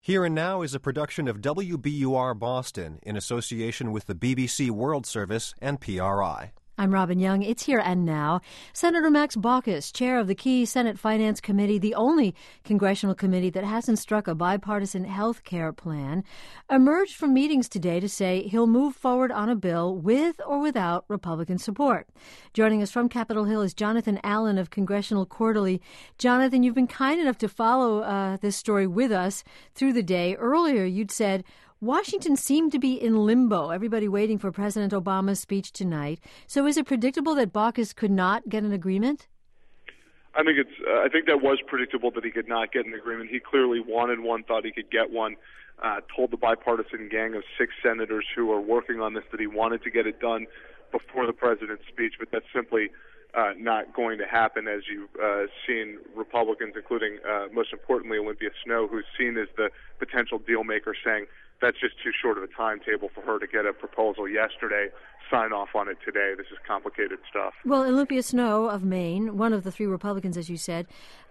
Here and Now is a production of WBUR Boston in association with the BBC World Service and PRI. I'm Robin Young. It's Here and Now. Senator Max Baucus, chair of the key Senate Finance Committee, the only congressional committee that hasn't struck a bipartisan health care plan, emerged from meetings today to say he'll move forward on a bill with or without Republican support. Joining us from Capitol Hill is Jonathan Allen of Congressional Quarterly. Jonathan, you've been kind enough to follow this story with us through the day. Earlier, you'd said Washington seemed to be in limbo, everybody waiting for President Obama's speech tonight. So is it predictable that Baucus could not get an agreement? I think that was predictable that he could not get an agreement. He clearly wanted one, thought he could get one, told the bipartisan gang of 6 senators who are working on this that he wanted to get it done before the president's speech, but that's simply not going to happen, as you've seen Republicans, including, most importantly, Olympia Snowe, who's seen as the potential deal maker, saying that's just too short of a timetable for her to get a proposal yesterday, sign off on it today. This is complicated stuff. Well, Olympia Snowe of Maine, one of the 3 Republicans, as you said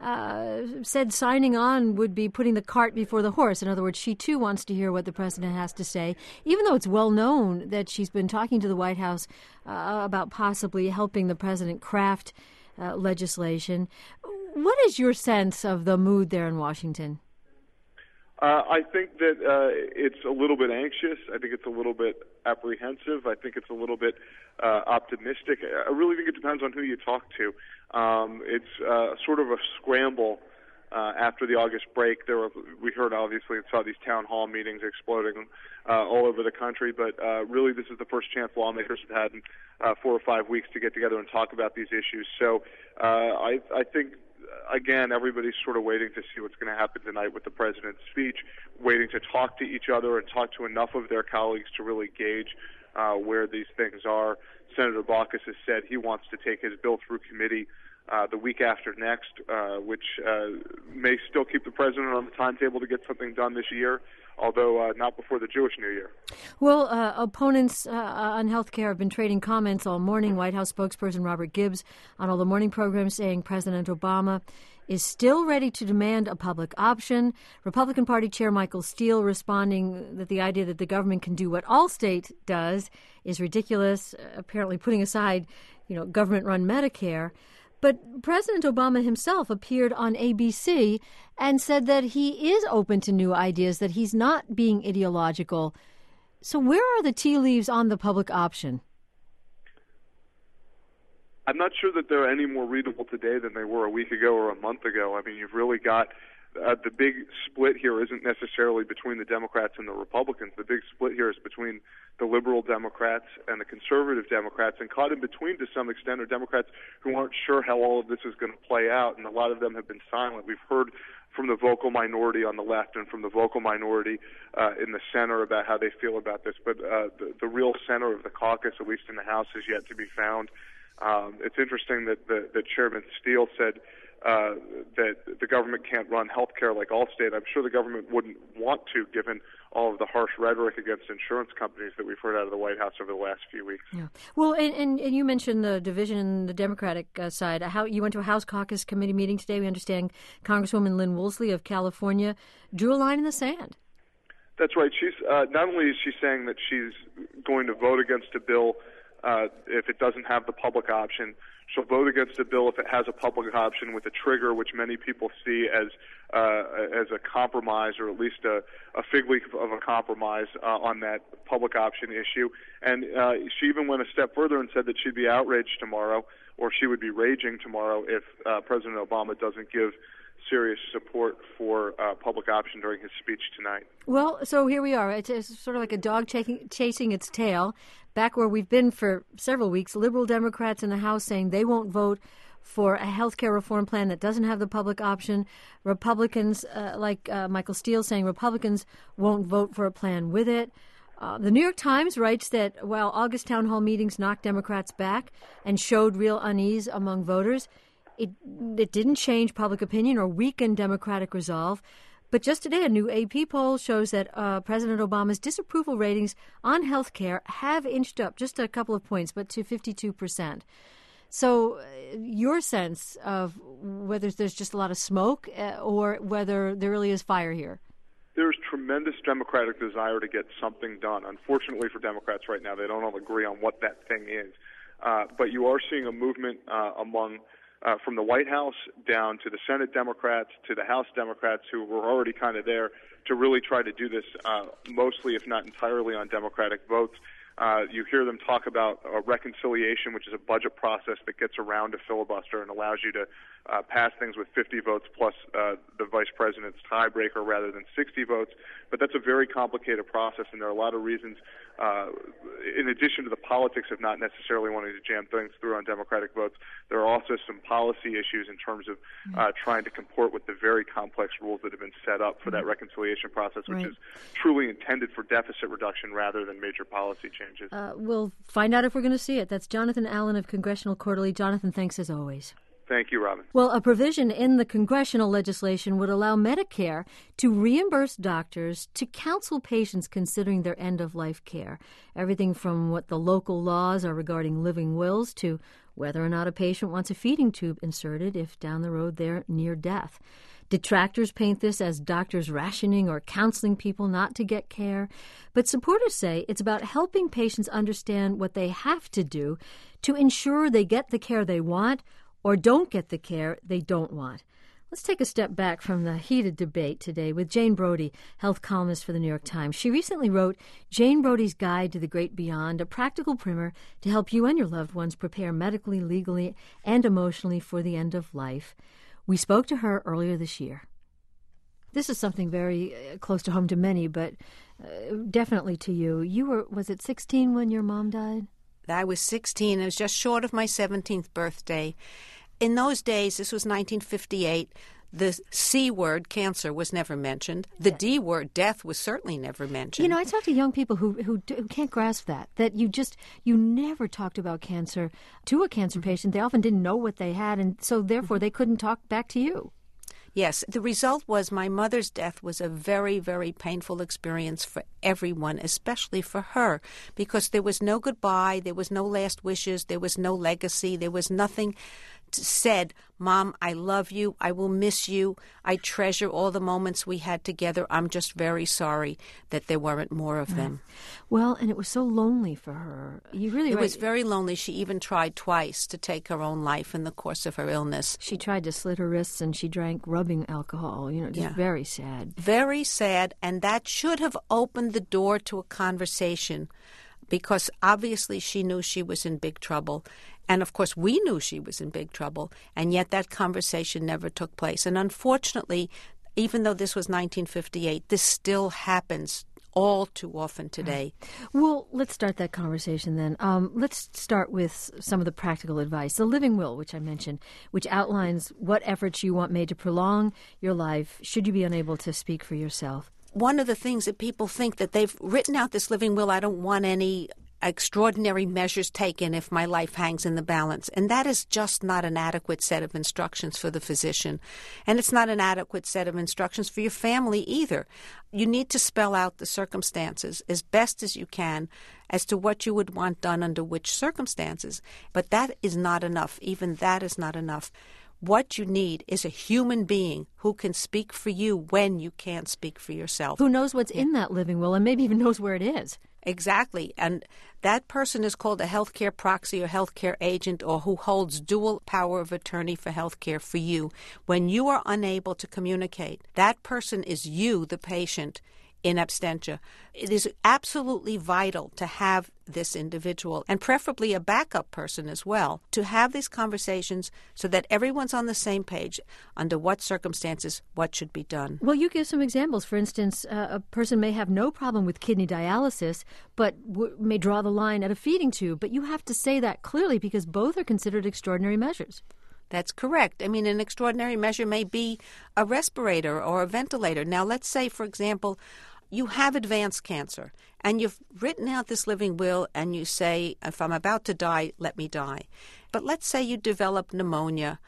signing on would be putting the cart before the horse. In other words, she too wants to hear what the president has to say, even though it's well known that she's been talking to the White House about possibly helping the president craft legislation. What is your sense of the mood there in Washington? I think that it's a little bit anxious. I think it's a little bit apprehensive. I think it's a little bit optimistic. I really think it depends on who you talk to. It's sort of a scramble after the August break. We heard, obviously, and saw these town hall meetings exploding all over the country, but really this is the first chance lawmakers have had in 4 or 5 weeks to get together and talk about these issues. So I think, again, everybody's sort of waiting to see what's going to happen tonight with the president's speech, waiting to talk to each other and talk to enough of their colleagues to really gauge where these things are. Senator Baucus has said he wants to take his bill through committee the week after next, which may still keep the president on the timetable to get something done this year, although not before the Jewish New Year. Well, opponents on health care have been trading comments all morning. White House spokesperson Robert Gibbs on all the morning programs saying President Obama is still ready to demand a public option. Republican Party Chair Michael Steele responding that the idea that the government can do what Allstate does is ridiculous, apparently putting aside, government-run Medicare. But President Obama himself appeared on ABC and said that he is open to new ideas, that he's not being ideological. So where are the tea leaves on the public option? I'm not sure that they're any more readable today than they were a week ago or a month ago. I mean, you've really got the big split here isn't necessarily between the Democrats and the Republicans. The big split here is between the liberal Democrats and the conservative Democrats, and caught in between to some extent are Democrats who aren't sure how all of this is going to play out, and a lot of them have been silent. We've heard from the vocal minority on the left and from the vocal minority in the center about how they feel about this, but the real center of the caucus, at least in the House, is yet to be found. It's interesting that Chairman Steele said that the government can't run health care like Allstate. I'm sure the government wouldn't want to, given all of the harsh rhetoric against insurance companies that we've heard out of the White House over the last few weeks. Yeah. Well, and you mentioned the division in the Democratic side. You went to a House Caucus Committee meeting today. We understand Congresswoman Lynn Woolsey of California drew a line in the sand. That's right. She's not only is she saying that she's going to vote against a bill if it doesn't have the public option. She'll vote against a bill if it has a public option with a trigger, which many people see as a compromise, or at least a fig leaf of a compromise on that public option issue. And she even went a step further and said that she'd be outraged tomorrow, or she would be raging tomorrow, if President Obama doesn't give serious support for public option during his speech tonight. Well, so here we are. It's sort of like a dog chasing its tail. Back where we've been for several weeks, liberal Democrats in the House saying they won't vote for a health care reform plan that doesn't have the public option. Republicans, like Michael Steele, saying Republicans won't vote for a plan with it. The New York Times writes that while August town hall meetings knocked Democrats back and showed real unease among voters, it didn't change public opinion or weaken Democratic resolve. But just today, a new AP poll shows that President Obama's disapproval ratings on health care have inched up just a couple of points, but to 52%. So your sense of whether there's just a lot of smoke or whether there really is fire here? there's tremendous Democratic desire to get something done. Unfortunately for Democrats right now, they don't all agree on what that thing is. But you are seeing a movement from the White House down to the Senate Democrats to the House Democrats who were already kind of there to really try to do this mostly, if not entirely, on Democratic votes. You hear them talk about reconciliation, which is a budget process that gets around a filibuster and allows you to pass things with 50 votes plus the vice president's tiebreaker rather than 60 votes. But that's a very complicated process, and there are a lot of reasons, in addition to the politics of not necessarily wanting to jam things through on Democratic votes, there are also some policy issues in terms of trying to comport with the very complex rules that have been set up for that reconciliation process, which is truly intended for deficit reduction rather than major policy changes. We'll find out if we're going to see it. That's Jonathan Allen of Congressional Quarterly. Jonathan, thanks as always. Thank you, Robin. Well, a provision in the congressional legislation would allow Medicare to reimburse doctors to counsel patients considering their end-of-life care. Everything from what the local laws are regarding living wills to whether or not a patient wants a feeding tube inserted if down the road they're near death. Detractors paint this as doctors rationing or counseling people not to get care. But supporters say it's about helping patients understand what they have to do to ensure they get the care they want or don't get the care they don't want. Let's take a step back from the heated debate today with Jane Brody, health columnist for the New York Times. She recently wrote Jane Brody's Guide to the Great Beyond, a practical primer to help you and your loved ones prepare medically, legally, and emotionally for the end of life. We spoke to her earlier this year. This is something very close to home to many, but definitely to you. You were, was it 16 when your mom died? I was 16. It was just short of my 17th birthday. In those days, this was 1958, the C word, cancer, was never mentioned. The D word, death, was certainly never mentioned. You know, I talk to young people who can't grasp that you never talked about cancer to a cancer patient. They often didn't know what they had, and so therefore they couldn't talk back to you. Yes, the result was my mother's death was a very, very painful experience for everyone, especially for her, because there was no goodbye, there was no last wishes, there was no legacy, there was nothing said, Mom, I love you, I will miss you, I treasure all the moments we had together. I'm just very sorry that there weren't more of them. Well, and it was so lonely for her. It was very lonely. She even tried twice to take her own life in the course of her illness. She tried to slit her wrists and she drank rubbing alcohol, just very sad. Very sad, and that should have opened the door to a conversation, because obviously she knew she was in big trouble. And, of course, we knew she was in big trouble, and yet that conversation never took place. And unfortunately, even though this was 1958, this still happens all too often today. Well, let's start that conversation then. Let's start with some of the practical advice. The living will, which I mentioned, which outlines what efforts you want made to prolong your life should you be unable to speak for yourself. One of the things that people think that they've written out this living will, I don't want any extraordinary measures taken if my life hangs in the balance. And that is just not an adequate set of instructions for the physician. And it's not an adequate set of instructions for your family either. You need to spell out the circumstances as best as you can as to what you would want done under which circumstances. But that is not enough. Even that is not enough. What you need is a human being who can speak for you when you can't speak for yourself. Who knows what's in that living will and maybe even knows where it is. Exactly. And that person is called a healthcare proxy or healthcare agent, or who holds dual power of attorney for healthcare for you. When you are unable to communicate, that person is you, the patient, in absentia. It is absolutely vital to have this individual, and preferably a backup person as well, to have these conversations so that everyone's on the same page under what circumstances what should be done. Well, you give some examples. For instance, a person may have no problem with kidney dialysis, but may draw the line at a feeding tube. But you have to say that clearly because both are considered extraordinary measures. That's correct. I mean, an extraordinary measure may be a respirator or a ventilator. Now, let's say, for example, you have advanced cancer, and you've written out this living will, and you say, if I'm about to die, let me die. But let's say you develop pneumonia,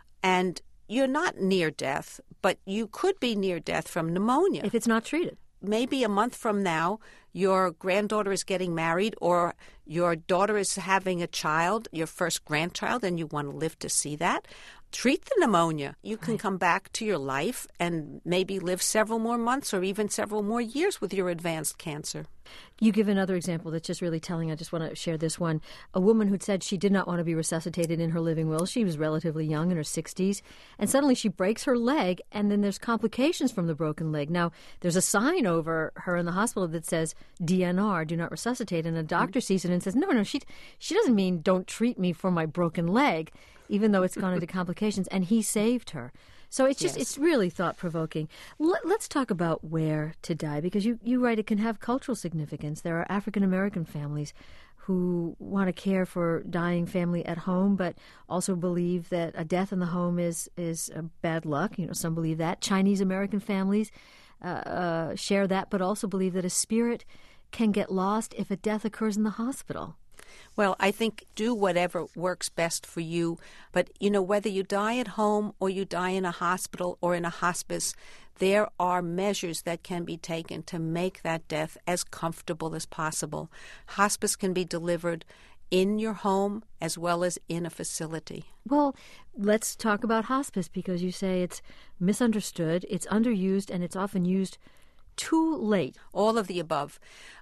and you're not near death, but you could be near death from pneumonia. If it's not treated. Maybe a month from now, your granddaughter is getting married, or your daughter is having a child, your first grandchild, and you want to live to see that. treat the pneumonia. You can come back to your life and maybe live several more months or even several more years with your advanced cancer. You give another example that's just really telling. I just want to share this one. A woman who'd said she did not want to be resuscitated in her living will. She was relatively young, in her 60s, and suddenly she breaks her leg, and then there's complications from the broken leg. Now, there's a sign over her in the hospital that says DNR, do not resuscitate, and a doctor sees it and says, no, she doesn't mean don't treat me for my broken leg, even though it's gone into complications, and he saved her. So it's just, It's really thought-provoking. Let's talk about where to die, because you write it can have cultural significance. There are African-American families who want to care for dying family at home, but also believe that a death in the home is bad luck. Some believe that. Chinese-American families share that, but also believe that a spirit can get lost if a death occurs in the hospital. Well, I think do whatever works best for you. But, whether you die at home or you die in a hospital or in a hospice, there are measures that can be taken to make that death as comfortable as possible. Hospice can be delivered in your home as well as in a facility. Well, let's talk about hospice, because you say it's misunderstood, it's underused, and it's often used too late. All of the above.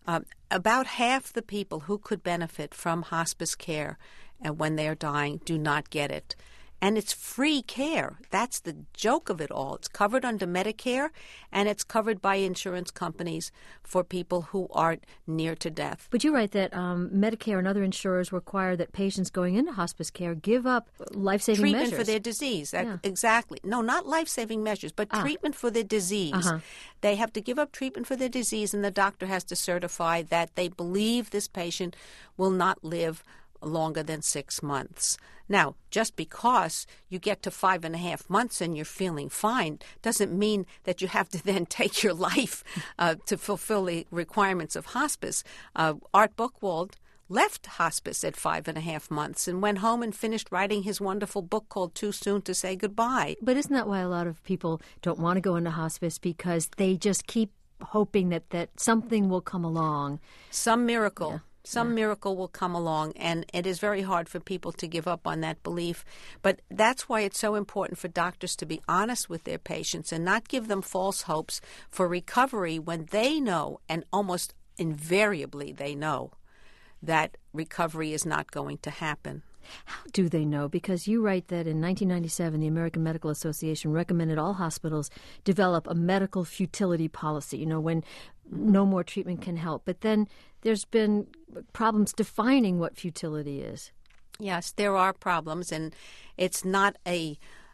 About half the people who could benefit from hospice care and when they are dying do not get it. And it's free care. That's the joke of it all. It's covered under Medicare, and it's covered by insurance companies for people who aren't near to death. But you write that Medicare and other insurers require that patients going into hospice care give up life-saving measures. Treatment for their disease. Exactly. No, not life-saving measures, but treatment for their disease. Uh-huh. They have to give up treatment for their disease, and the doctor has to certify that they believe this patient will not live longer than 6 months. Now, just because you get to 5.5 months and you're feeling fine doesn't mean that you have to then take your life to fulfill the requirements of hospice. Art Buchwald left hospice at 5.5 months and went home and finished writing his wonderful book called Too Soon to Say Goodbye. But isn't that why a lot of people don't want to go into hospice? Because they just keep hoping that something will come along. Some miracle. Yeah. Some miracle will come along, and it is very hard for people to give up on that belief. But that's why it's so important for doctors to be honest with their patients and not give them false hopes for recovery when they know, and almost invariably they know, that recovery is not going to happen. How do they know? Because you write that in 1997, the American Medical Association recommended all hospitals develop a medical futility policy, when no more treatment can help. But then there's been problems defining what futility is. Yes, there are problems, and it's not an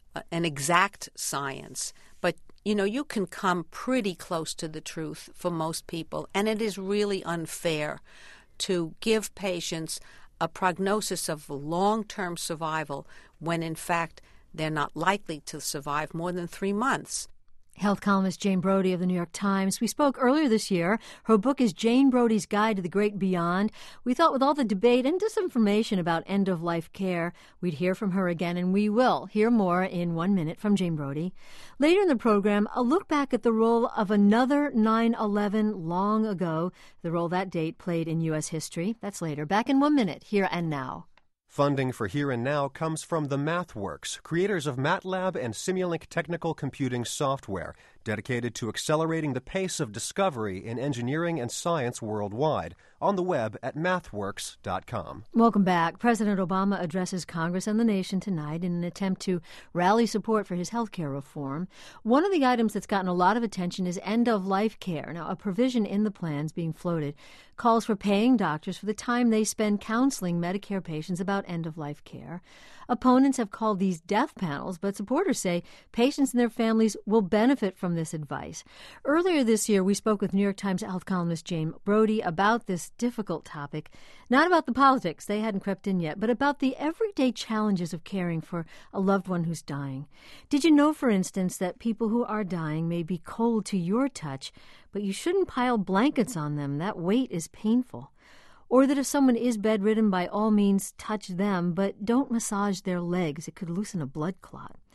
exact science. But, you can come pretty close to the truth for most people, and it is really unfair to give patients a prognosis of long-term survival when, in fact, they're not likely to survive more than 3 months. Health columnist Jane Brody of the New York Times. We spoke earlier this year. Her book is Jane Brody's Guide to the Great Beyond. We thought with all the debate and disinformation about end-of-life care, we'd hear from her again, and we will hear more in 1 minute from Jane Brody. Later in the program, a look back at the role of another 9/11 long ago, the role that date played in U.S. history. That's later. Back in 1 minute, Here and Now. Funding for Here and Now comes from the MathWorks, creators of MATLAB and Simulink technical computing software, dedicated to accelerating the pace of discovery in engineering and science worldwide, on the web at mathworks.com. Welcome back. President Obama addresses Congress and the nation tonight in an attempt to rally support for his health care reform. One of the items that's gotten a lot of attention is end-of-life care. Now, a provision in the plans being floated calls for paying doctors for the time they spend counseling Medicare patients about end-of-life care. Opponents have called these death panels, but supporters say patients and their families will benefit from this advice. Earlier this year, we spoke with New York Times health columnist Jane Brody about this difficult topic, not about the politics, they hadn't crept in yet, but about the everyday challenges of caring for a loved one who's dying. Did you know, for instance, that people who are dying may be cold to your touch, but you shouldn't pile blankets on them? That weight is painful. Or that if someone is bedridden, by all means touch them, but don't massage their legs. It could loosen a blood clot.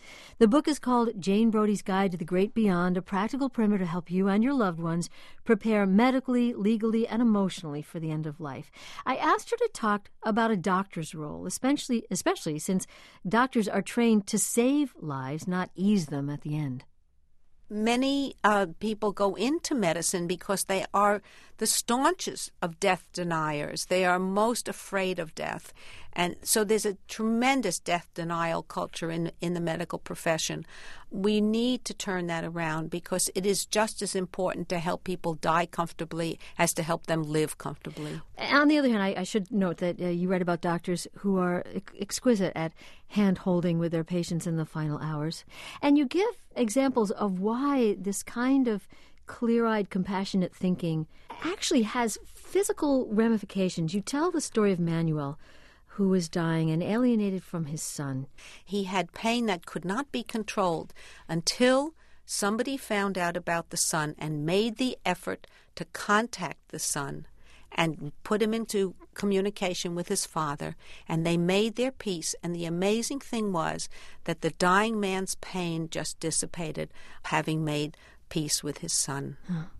The book is called Jane Brody's Guide to the Great Beyond, a practical primer to help you and your loved ones prepare medically, legally, and emotionally for the end of life. I asked her to talk about a doctor's role, especially since doctors are trained to save lives, not ease them at the end. Many people go into medicine because they are the staunchest of death deniers. They are most afraid of death. And so there's a tremendous death denial culture in the medical profession. We need to turn that around because it is just as important to help people die comfortably as to help them live comfortably. On the other hand, I should note that you read about doctors who are exquisite at hand-holding with their patients in the final hours. And you give examples of why this kind of clear-eyed, compassionate thinking actually has physical ramifications. You tell the story of Manuel, who was dying and alienated from his son. He had pain that could not be controlled until somebody found out about the son and made the effort to contact the son and put him into communication with his father, and they made their peace. And the amazing thing was that the dying man's pain just dissipated, having made peace with his son.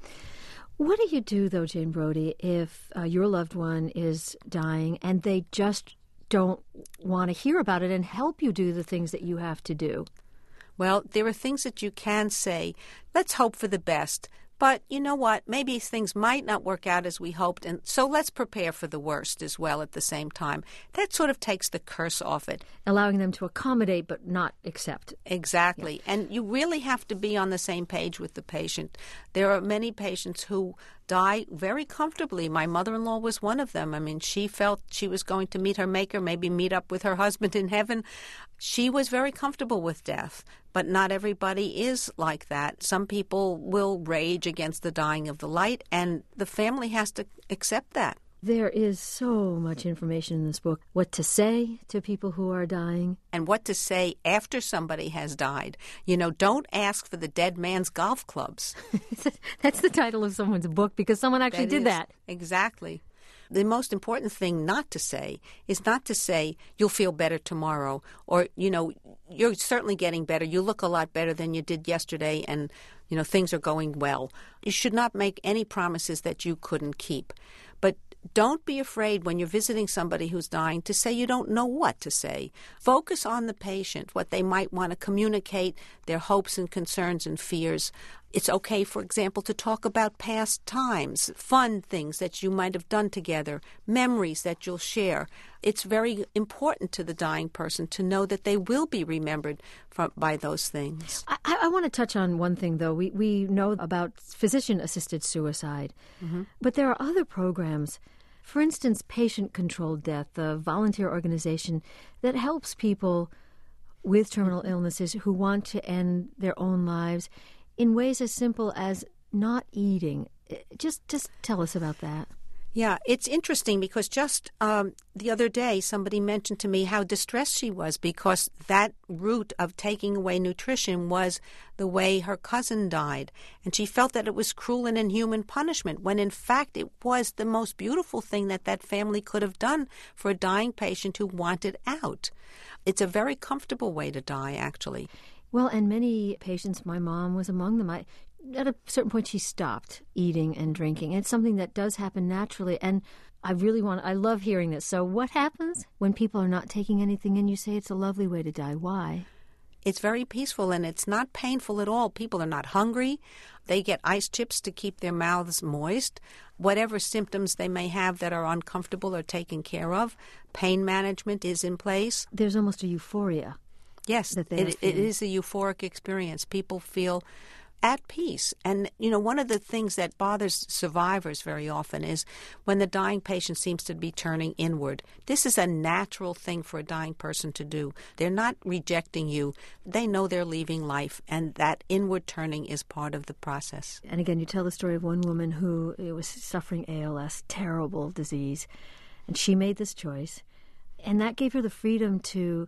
What do you do, though, Jane Brody, if your loved one is dying and they just don't want to hear about it and help you do the things that you have to do? Well, there are things that you can say. Let's hope for the best. But you know what? Maybe things might not work out as we hoped, and so let's prepare for the worst as well at the same time. That sort of takes the curse off it. Allowing them to accommodate but not accept. Exactly. Yeah. And you really have to be on the same page with the patient. There are many patients who die very comfortably. My mother-in-law was one of them. I mean, she felt she was going to meet her maker, maybe meet up with her husband in heaven. She was very comfortable with death, but not everybody is like that. Some people will rage against the dying of the light, and the family has to accept that. There is so much information in this book. What to say to people who are dying. And what to say after somebody has died. You know, don't ask for the dead man's golf clubs. That's the title of someone's book because someone actually did that. Exactly. The most important thing not to say is not to say, you'll feel better tomorrow, or, you know, you're certainly getting better. You look a lot better than you did yesterday, and, you know, things are going well. You should not make any promises that you couldn't keep. But don't be afraid when you're visiting somebody who's dying to say you don't know what to say. Focus on the patient, what they might want to communicate, their hopes and concerns and fears. It's okay, for example, to talk about past times, fun things that you might have done together, memories that you'll share. It's very important to the dying person to know that they will be remembered by those things. I want to touch on one thing, though. We know about physician-assisted suicide, but there are other programs. For instance, Patient-Controlled Death, a volunteer organization that helps people with terminal illnesses who want to end their own lives in ways as simple as not eating. Just tell us about that. Yeah, it's interesting because just the other day somebody mentioned to me how distressed she was because that route of taking away nutrition was the way her cousin died. And she felt that it was cruel and inhuman punishment when in fact it was the most beautiful thing that family could have done for a dying patient who wanted out. It's a very comfortable way to die, actually. Well, and many patients, my mom was among them, at a certain point she stopped eating and drinking. It's something that does happen naturally, and I love hearing this. So what happens when people are not taking anything and you say it's a lovely way to die? Why? It's very peaceful and it's not painful at all. People are not hungry. They get ice chips to keep their mouths moist. Whatever symptoms they may have that are uncomfortable are taken care of. Pain management is in place. There's almost a euphoria. Yes, it is a euphoric experience. People feel at peace. And, you know, one of the things that bothers survivors very often is when the dying patient seems to be turning inward. This is a natural thing for a dying person to do. They're not rejecting you. They know they're leaving life, and that inward turning is part of the process. And again, you tell the story of one woman who was suffering ALS, terrible disease, and she made this choice, and that gave her the freedom to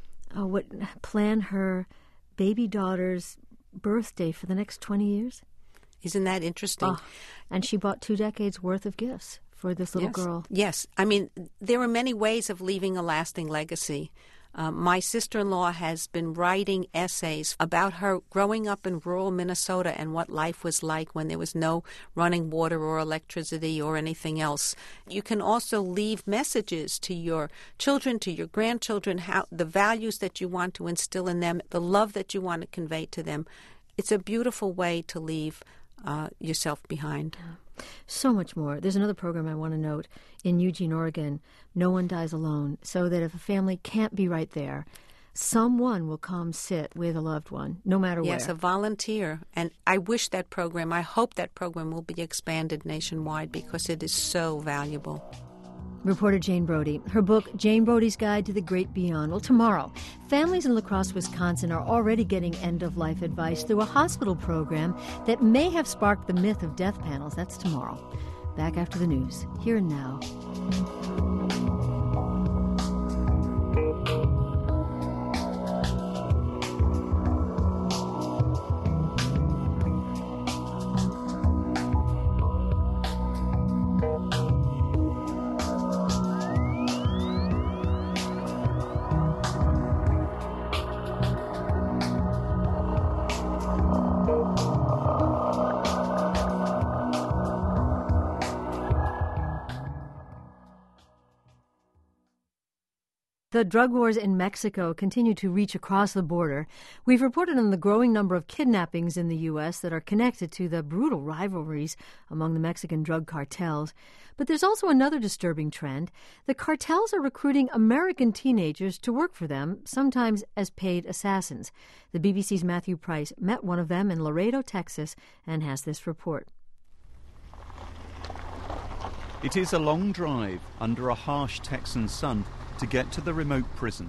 plan her baby daughter's birthday for the next 20 years. Isn't that interesting? And she bought 2 decades worth of gifts for this little girl. Yes. I mean, there are many ways of leaving a lasting legacy. My sister-in-law has been writing essays about her growing up in rural Minnesota and what life was like when there was no running water or electricity or anything else. You can also leave messages to your children, to your grandchildren, how the values that you want to instill in them, the love that you want to convey to them. It's a beautiful way to leave yourself behind. So much more. There's another program I want to note in Eugene, Oregon, No One Dies Alone, so that if a family can't be right there, someone will come sit with a loved one, no matter where. Yes, a volunteer. And I hope that program will be expanded nationwide because it is so valuable. Reporter Jane Brody. Her book, Jane Brody's Guide to the Great Beyond. Well, tomorrow, families in La Crosse, Wisconsin are already getting end-of-life advice through a hospital program that may have sparked the myth of death panels. That's tomorrow. Back after the news, here and now. The drug wars in Mexico continue to reach across the border. We've reported on the growing number of kidnappings in the U.S. that are connected to the brutal rivalries among the Mexican drug cartels. But there's also another disturbing trend. The cartels are recruiting American teenagers to work for them, sometimes as paid assassins. The BBC's Matthew Price met one of them in Laredo, Texas, and has this report. It is a long drive under a harsh Texan sun to get to the remote prison.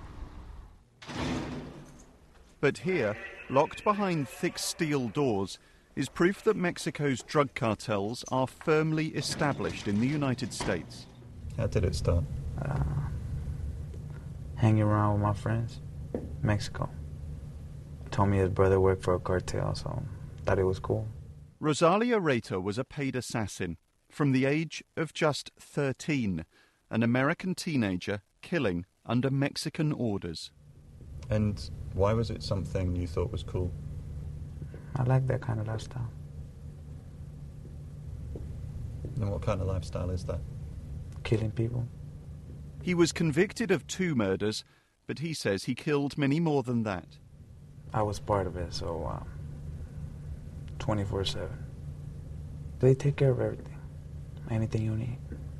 But here, locked behind thick steel doors, is proof that Mexico's drug cartels are firmly established in the United States. How did it start? Hanging around with my friends, Mexico. Told me his brother worked for a cartel, so thought it was cool. Rosalia Reyta was a paid assassin from the age of just 13. An American teenager killing under Mexican orders. And why was it something you thought was cool? I like that kind of lifestyle. And what kind of lifestyle is that? Killing people. He was convicted of 2 murders, but he says he killed many more than that. I was part of it, so 24/7. They take care of everything. Anything you need.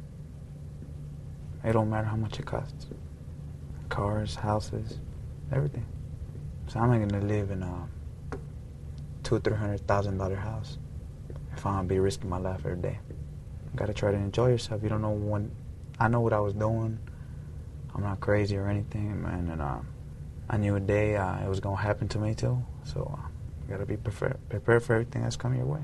It don't matter how much it costs. Cars, houses, everything. So I'm not gonna live in a $200,000-$300,000 house if I'm gonna be risking my life every day. You gotta try to enjoy yourself. You don't know when. I know what I was doing. I'm not crazy or anything, man. And I knew a day it was gonna happen to me too. So you gotta be prepared for everything that's coming your way.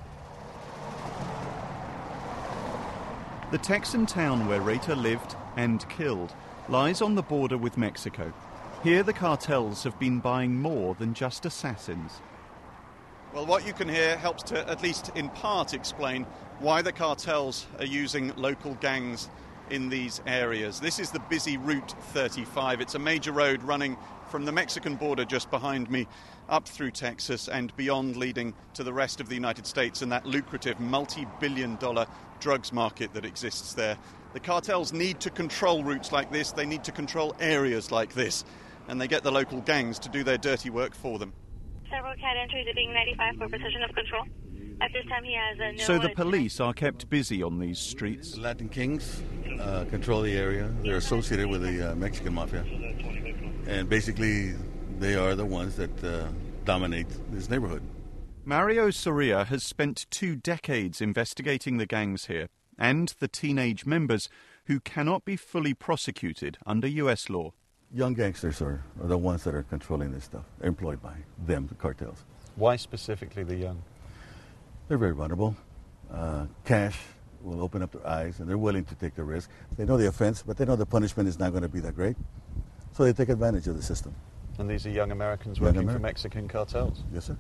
The Texan town where Reyta lived and killed lies on the border with Mexico. Here the cartels have been buying more than just assassins. Well, what you can hear helps to at least in part explain why the cartels are using local gangs in these areas. This is the busy Route 35. It's a major road running from the Mexican border just behind me up through Texas and beyond, leading to the rest of the United States and that lucrative multi-billion-dollar drugs market that exists there. The cartels need to control routes like this. They need to control areas like this. And they get the local gangs to do their dirty work for them. Several cat entries at being 95 for possession of control. At this time he has no... So the police are kept busy on these streets. The Latin Kings control the area. They're associated with the Mexican mafia. And basically they are the ones that dominate this neighborhood. Mario Soria has spent 2 decades investigating the gangs here and the teenage members who cannot be fully prosecuted under U.S. law. Young gangsters are the ones that are controlling this stuff. They're employed by them, the cartels. Why specifically the young? They're very vulnerable. Cash will open up their eyes, and they're willing to take the risk. They know the offense, but they know the punishment is not going to be that great. So they take advantage of the system. And these are young Americans working for Mexican cartels? Yes, sir.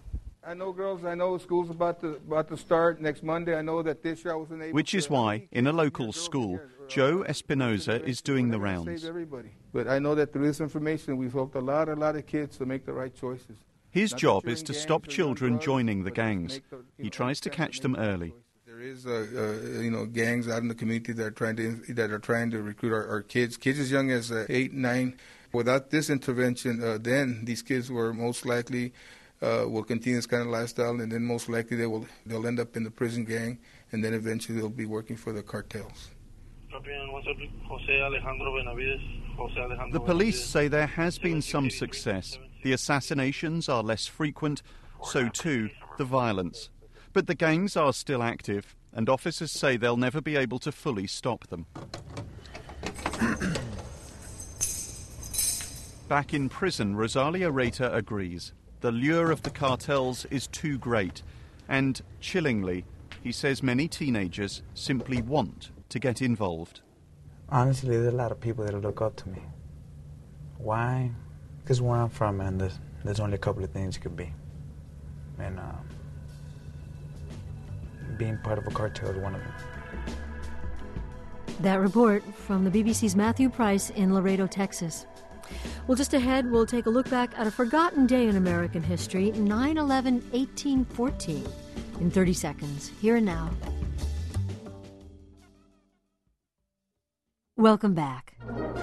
I know, girls, I know school's about to start next Monday. I know that this year I wasn't able Which is why, in a local school, Joe Espinoza is doing the rounds. But I know that through this information, we've helped a lot of kids to make the right choices. His job is to stop children joining the gangs. He tries to catch them early. There is, gangs out in the community that are trying to recruit our kids as young as 8, 9. Without this intervention, then these kids were most likely will continue this kind of lifestyle, and then most likely they'll end up in the prison gang, and then eventually they'll be working for the cartels. The police say there has been some success. The assassinations are less frequent, so too the violence. But the gangs are still active, and officers say they'll never be able to fully stop them. Back in prison, Rosalia Reiter agrees. The lure of the cartels is too great, and chillingly, he says many teenagers simply want to get involved. Honestly, there's a lot of people that look up to me. Why? Because where I'm from, man, there's only a couple of things you could be. And being part of a cartel is one of them. That report from the BBC's Matthew Price in Laredo, Texas. Well, just ahead, we'll take a look back at a forgotten day in American history, 9/11/1814, in 30 seconds, here and now. Welcome back.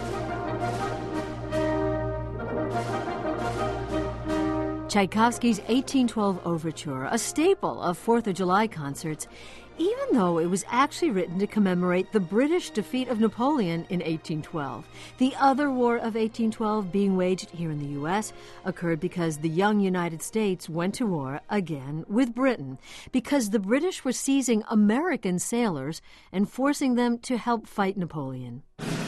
Tchaikovsky's 1812 Overture, a staple of 4th of July concerts, even though it was actually written to commemorate the British defeat of Napoleon in 1812. The other War of 1812, being waged here in the U.S., occurred because the young United States went to war again with Britain, because the British were seizing American sailors and forcing them to help fight Napoleon.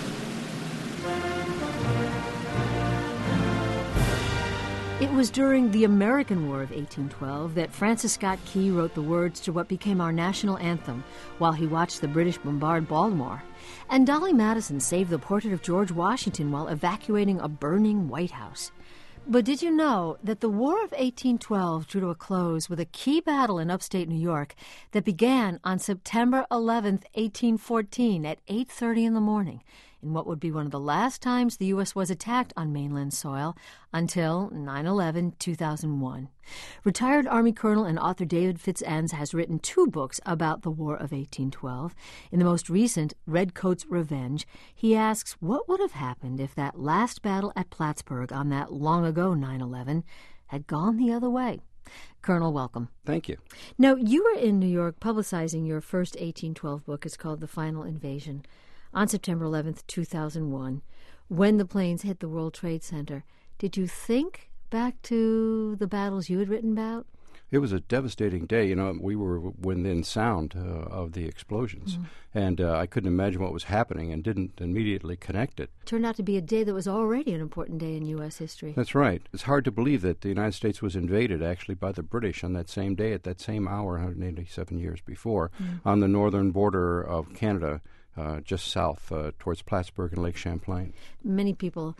It was during the American War of 1812 that Francis Scott Key wrote the words to what became our national anthem while he watched the British bombard Baltimore. And Dolly Madison saved the portrait of George Washington while evacuating a burning White House. But did you know that the War of 1812 drew to a close with a key battle in upstate New York that began on September 11th, 1814 at 8:30 in the morning, in what would be one of the last times the U.S. was attacked on mainland soil until 9/11/2001. Retired Army Colonel and author David Fitzenns has written 2 books about the War of 1812. In the most recent, Redcoat's Revenge, he asks what would have happened if that last battle at Plattsburgh on that long-ago 9/11 had gone the other way. Colonel, welcome. Thank you. Now, you were in New York publicizing your first 1812 book. It's called The Final Invasion. On September 11th, 2001, when the planes hit the World Trade Center, did you think back to the battles you had written about? It was a devastating day. You know, we were within sound of the explosions, and I couldn't imagine what was happening and didn't immediately connect it. Turned out to be a day that was already an important day in U.S. history. That's right. It's hard to believe that the United States was invaded, actually, by the British on that same day, at that same hour, 187 years before, on the northern border of Canada, just south towards Plattsburgh and Lake Champlain. Many people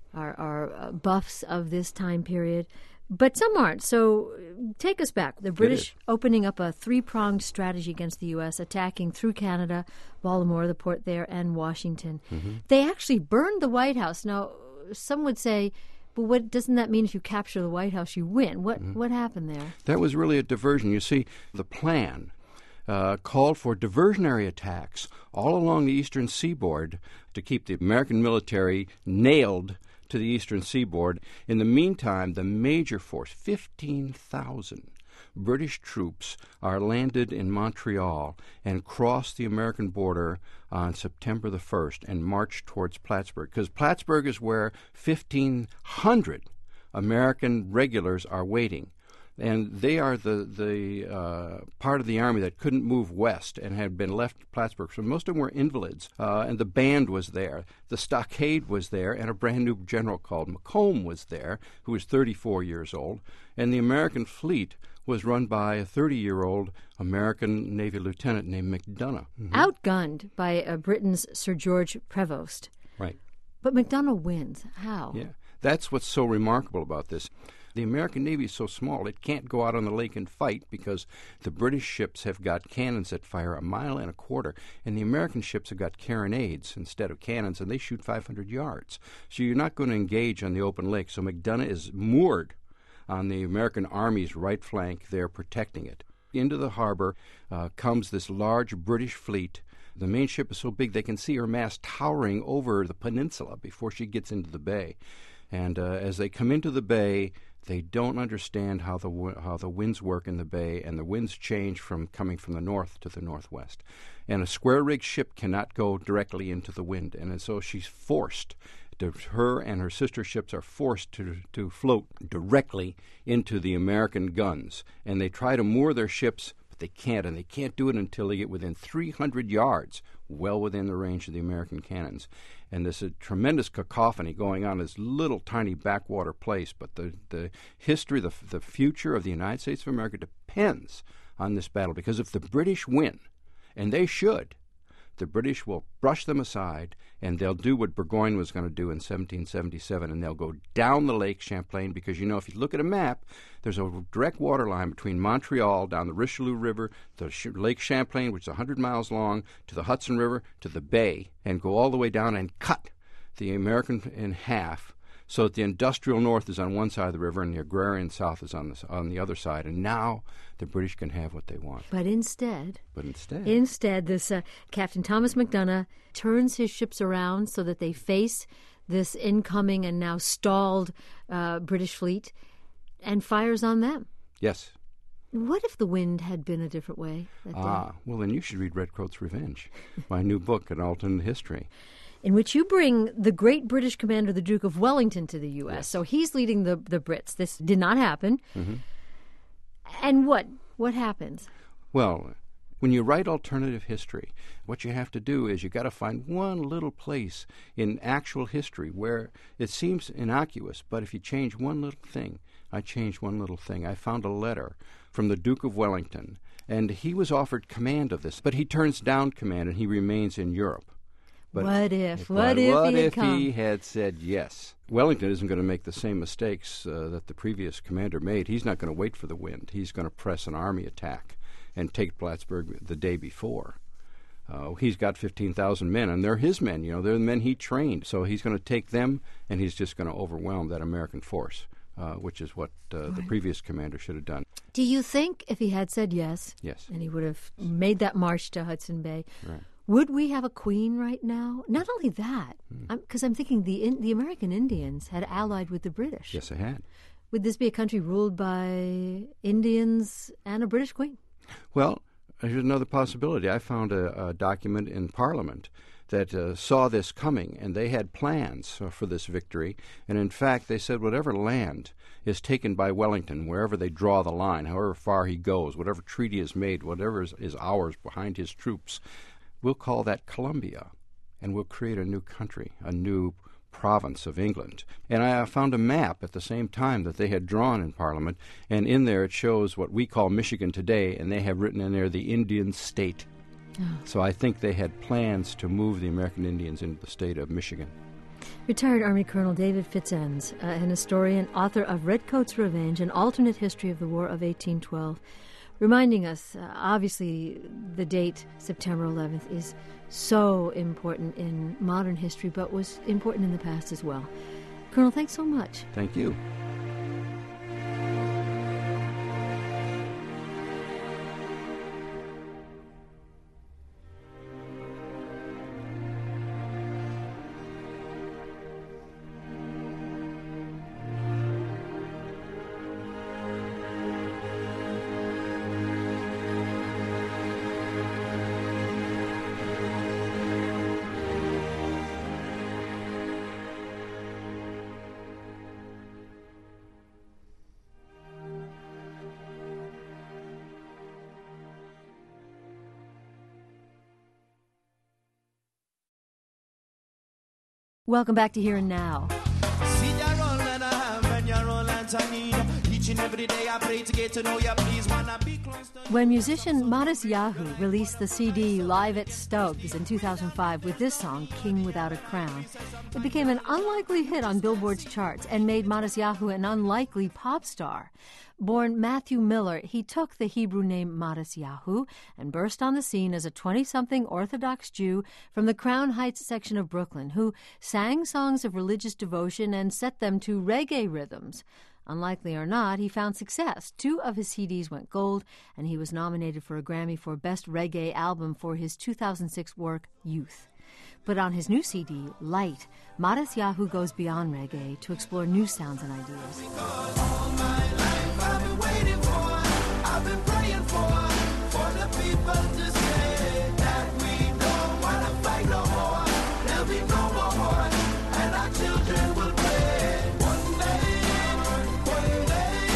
are buffs of this time period, but some aren't. So take us back. The British opening up a 3-pronged strategy against the U.S., attacking through Canada, Baltimore, the port there, and Washington. They actually burned the White House. Now, some would say, but what doesn't that mean if you capture the White House, you win? What happened there? That was really a diversion. You see, the plan called for diversionary attacks all along the eastern seaboard to keep the American military nailed to the eastern seaboard. In the meantime, the major force, 15,000 British troops, are landed in Montreal and cross the American border on September the 1st and march towards Plattsburgh, because Plattsburgh is where 1,500 American regulars are waiting. And they are the part of the Army that couldn't move west and had been left at Plattsburgh. So most of them were invalids. And the band was there. The stockade was there. And a brand new general called Macomb was there, who was 34 years old. And the American fleet was run by a 30-year-old American Navy lieutenant named McDonough. Outgunned by Britain's Sir George Prevost. Right. But McDonough wins. How? Yeah. That's what's so remarkable about this. The American Navy is so small it can't go out on the lake and fight because the British ships have got cannons that fire 1.25 miles, and the American ships have got carronades instead of cannons, and they shoot 500 yards. So you're not going to engage on the open lake. So McDonough is moored on the American Army's right flank. They're protecting it. Into the harbor comes this large British fleet. The main ship is so big they can see her mast towering over the peninsula before she gets into the bay. And as they come into the bay, they don't understand how the winds work in the bay, and the winds change from coming from the north to the northwest. And a square-rigged ship cannot go directly into the wind, and so she's forced. Her and her sister ships are forced to float directly into the American guns, and they try to moor their ships, but they can't, and they can't do it until they get within 300 yards, well within the range of the American cannons. And there's a tremendous cacophony going on in this little tiny backwater place. But the history, the future of the United States of America depends on this battle. Because if the British win, and they should, the British will brush them aside, and they'll do what Burgoyne was going to do in 1777, and they'll go down the Lake Champlain, because, you know, if you look at a map, there's a direct water line between Montreal, down the Richelieu River, to Lake Champlain, which is 100 miles long, to the Hudson River, to the bay, and go all the way down and cut the American in half, so that the industrial north is on one side of the river and the agrarian south is on the other side. And now the British can have what they want. But instead, this Captain Thomas McDonough turns his ships around so that they face this incoming and now stalled British fleet and fires on them. Yes. What if the wind had been a different way that day? Well, then you should read Redcoat's Revenge, my new book, An Alternate History, in which you bring the great British commander, the Duke of Wellington, to the U.S. Yes. So he's leading the Brits. This did not happen. Mm-hmm. And what happens? Well, when you write alternative history, what you have to do is you got to find one little place in actual history where it seems innocuous, but if you change one little thing, I changed one little thing. I found a letter from the Duke of Wellington, and he was offered command of this, but he turns down command and he remains in Europe. But what if he had said yes? Wellington isn't going to make the same mistakes that the previous commander made. He's not going to wait for the wind. He's going to press an army attack and take Plattsburgh the day before. He's got 15,000 men, and they're his men. You know, they're the men he trained. So he's going to take them, and he's just going to overwhelm that American force, which is what the previous commander should have done. Do you think if he had said yes, and he would have made that march to Hudson Bay, right, would we have a queen right now? Not only that, because I'm thinking the American Indians had allied with the British. Yes, they had. Would this be a country ruled by Indians and a British queen? Well, here's another possibility. I found a document in Parliament that saw this coming, and they had plans for this victory. And in fact, they said whatever land is taken by Wellington, wherever they draw the line, however far he goes, whatever treaty is made, whatever is ours behind his troops, we'll call that Columbia, and we'll create a new country, a new province of England. And I found a map at the same time that they had drawn in Parliament, and in there it shows what we call Michigan today, and they have written in there the Indian state. Oh. So I think they had plans to move the American Indians into the state of Michigan. Retired Army Colonel David Fitz-Enns, an historian, author of Redcoat's Revenge, an alternate history of the War of 1812, reminding us, obviously, the date, September 11th, is so important in modern history, but was important in the past as well. Colonel, thanks so much. Thank you. Welcome back to Here and Now. When musician Modest Yahoo released the CD Live at Stubbs in 2005 with this song, King Without a Crown, it became an unlikely hit on Billboard's charts and made Modest Yahoo an unlikely pop star. Born Matthew Miller, he took the Hebrew name Modest Yahoo and burst on the scene as a 20-something Orthodox Jew from the Crown Heights section of Brooklyn who sang songs of religious devotion and set them to reggae rhythms. Unlikely or not, he found success. 2 of his CDs went gold, and he was nominated for a Grammy for Best Reggae Album for his 2006 work, Youth. But on his new CD, Light, Modest Yahoo goes beyond reggae to explore new sounds and ideas. All my life I've been waiting for, I've been praying for the people to say that we don't want to fight no more. There'll be no more war, and our children will play. One day, one day,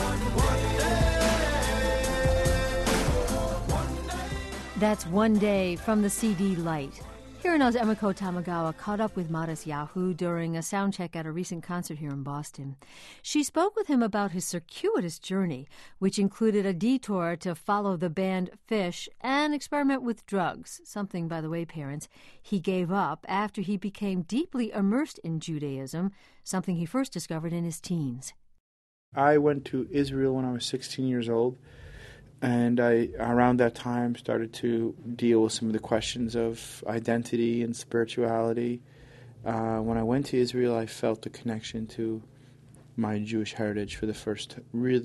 one day. That's One Day from the CD Light. Hirono's Emiko Tamagawa caught up with Modest Yahoo during a sound check at a recent concert here in Boston. She spoke with him about his circuitous journey, which included a detour to follow the band Fish and experiment with drugs, something, by the way, parents, he gave up after he became deeply immersed in Judaism, something he first discovered in his teens. I went to Israel when I was 16 years old. And I, around that time, started to deal with some of the questions of identity and spirituality. When I went to Israel, I felt a connection to my Jewish heritage for the first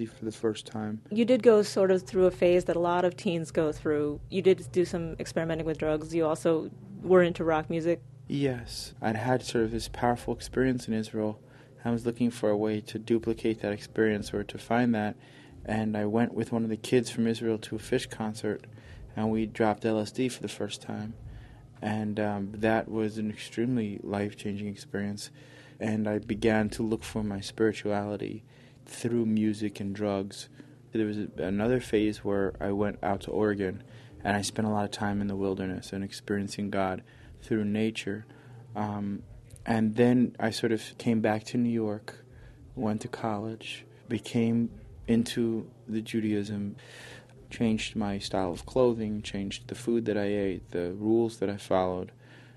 time. You did go sort of through a phase that a lot of teens go through. You did do some experimenting with drugs. You also were into rock music. Yes. I'd had sort of this powerful experience in Israel. I was looking for a way to duplicate that experience or to find that. And I went with one of the kids from Israel to a Fish concert, and we dropped LSD for the first time. And that was an extremely life-changing experience. And I began to look for my spirituality through music and drugs. There was another phase where I went out to Oregon, and I spent a lot of time in the wilderness and experiencing God through nature. And then I sort of came back to New York, went to college, became into the Judaism, changed my style of clothing, changed the food that I ate, the rules that I followed,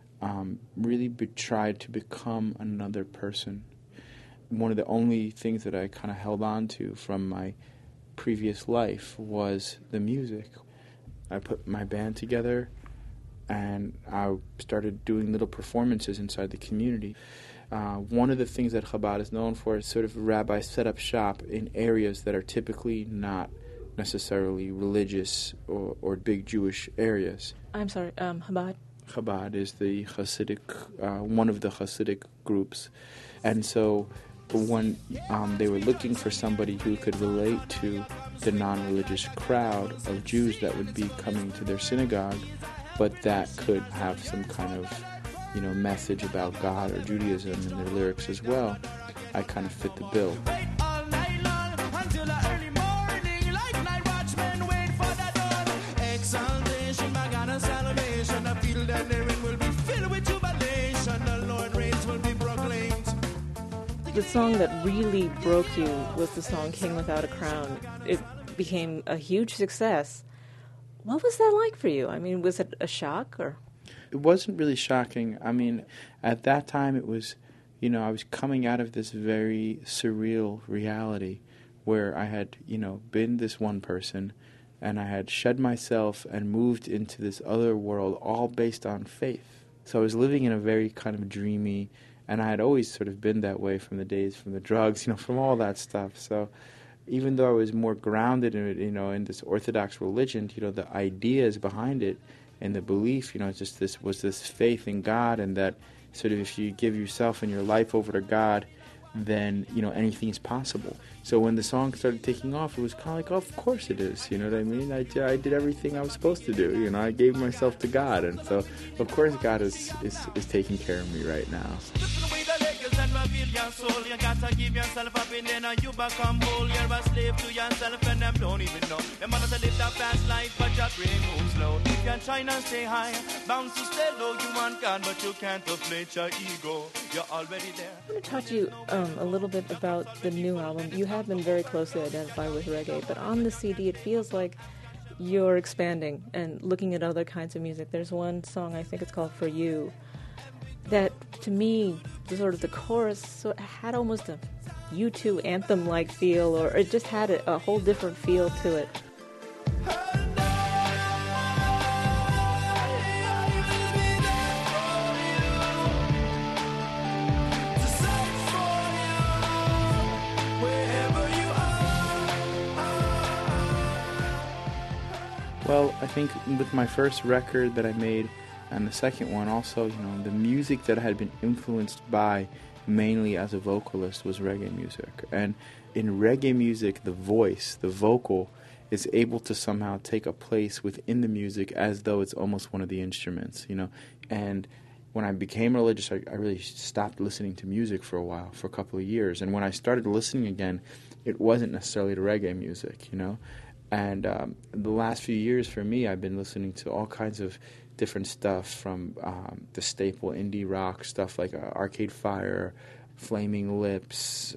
really tried to become another person. One of the only things that I kind of held on to from my previous life was the music. I put my band together and I started doing little performances inside the community. One of the things that Chabad is known for is sort of rabbis set up shop in areas that are typically not necessarily religious or big Jewish areas. I'm sorry, Chabad? Chabad is the Hasidic, one of the Hasidic groups. And so when they were looking for somebody who could relate to the non-religious crowd of Jews that would be coming to their synagogue, but that could have some kind of message about God or Judaism in their lyrics as well, I kind of fit the bill. The song that really broke you was the song King Without a Crown. It became a huge success. What was that like for you? I mean, was it a shock or... It wasn't really shocking. I mean, at that time it was, I was coming out of this very surreal reality where I had, been this one person and I had shed myself and moved into this other world all based on faith. So I was living in a very kind of dreamy, and I had always sort of been that way from the days, from the drugs, from all that stuff. So even though I was more grounded in it, in this Orthodox religion, the ideas behind it, and the belief, just this faith in God, and that sort of if you give yourself and your life over to God, then, anything is possible. So when the song started taking off, it was kind of like, oh, of course it is, you know what I mean? I did everything I was supposed to do, I gave myself to God, and so, of course, God is taking care of me right now. and reveal your soul. You gotta give yourself up and then you become whole. You're a slave to yourself and them don't even know. Them want to live that fast life, but your brain moves slow. If you're trying to stay high, bound to stay low. You want God, but you can't deflate your ego. You're already there. I want to talk to you a little bit about the new album. You have been very closely identified with reggae, but on the CD it feels like you're expanding and looking at other kinds of music. There's one song, I think it's called For You, that to me, the chorus had almost a U2 anthem-like feel, or it just had a whole different feel to it. Well, I think with my first record that I made and the second one also, the music that I had been influenced by mainly as a vocalist was reggae music. And in reggae music, the voice, the vocal, is able to somehow take a place within the music as though it's almost one of the instruments, And when I became religious, I really stopped listening to music for a while, for a couple of years. And when I started listening again, it wasn't necessarily to reggae music, And the last few years for me, I've been listening to all kinds of different stuff from the staple indie rock stuff like Arcade Fire, Flaming Lips,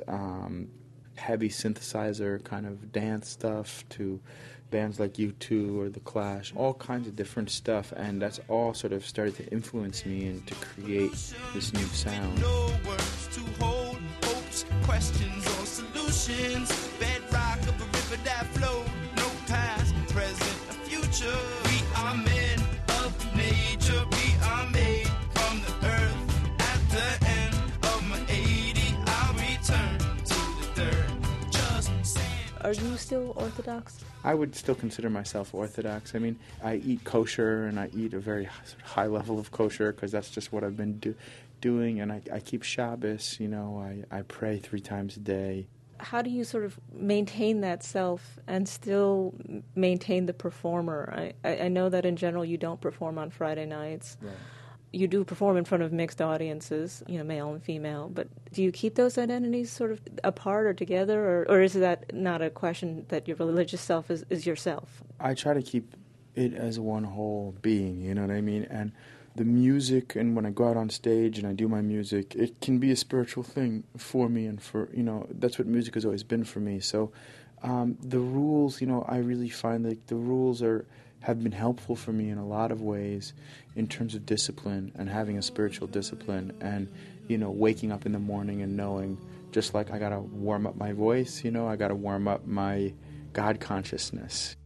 heavy synthesizer kind of dance stuff to bands like U2 or The Clash, all kinds of different stuff. And that's all sort of started to influence me and to create this new sound. No words to hold, hopes, questions or solutions. Bedrock of a river that flows. Past, present, and future. We are men of nature. We are made from the earth. At the end of my 80, I'll return to the dirt. Just saying. Are you still Orthodox? I would still consider myself Orthodox. I mean, I eat kosher, and I eat a very high level of kosher because that's just what I've been doing. And I keep Shabbos. I pray 3 times a day. How do you sort of maintain that self and still maintain the performer? I know that in general you don't perform on Friday nights. Right. You do perform in front of mixed audiences, male and female, but do you keep those identities sort of apart or together, or is that not a question that your religious self is yourself? I try to keep it as one whole being, you know what I mean? And the music, and when I go out on stage and I do my music, it can be a spiritual thing for me, and for, that's what music has always been for me. So the rules, I really find that the rules have been helpful for me in a lot of ways in terms of discipline and having a spiritual discipline and, waking up in the morning and knowing, just like I got to warm up my voice, I got to warm up my God consciousness.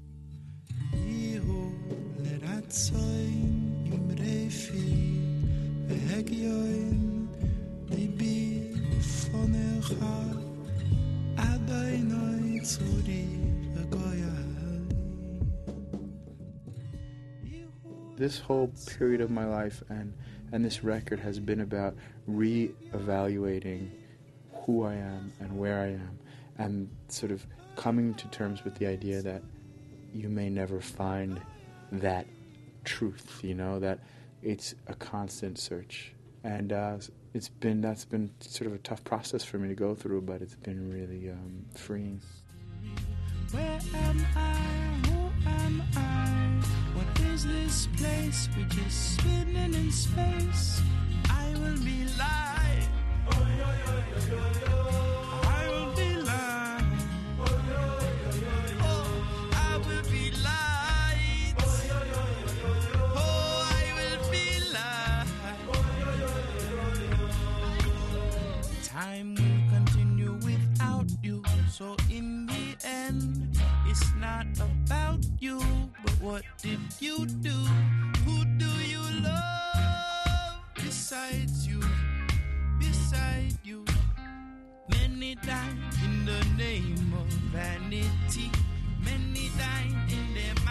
This whole period of my life and this record has been about re-evaluating who I am and where I am, and sort of coming to terms with the idea that you may never find that truth, that it's a constant search. And that's been sort of a tough process for me to go through, but it's been really freeing. Where am I? Who am I? What is this place? We're just spinning in space. I will be light. I will be light. Oh, I will be light. Oh, I will be light. Time will continue without you. So in the end, it's not about you, but what did you do? Who do you love besides you? Beside you. Many die in the name of vanity. Many die in their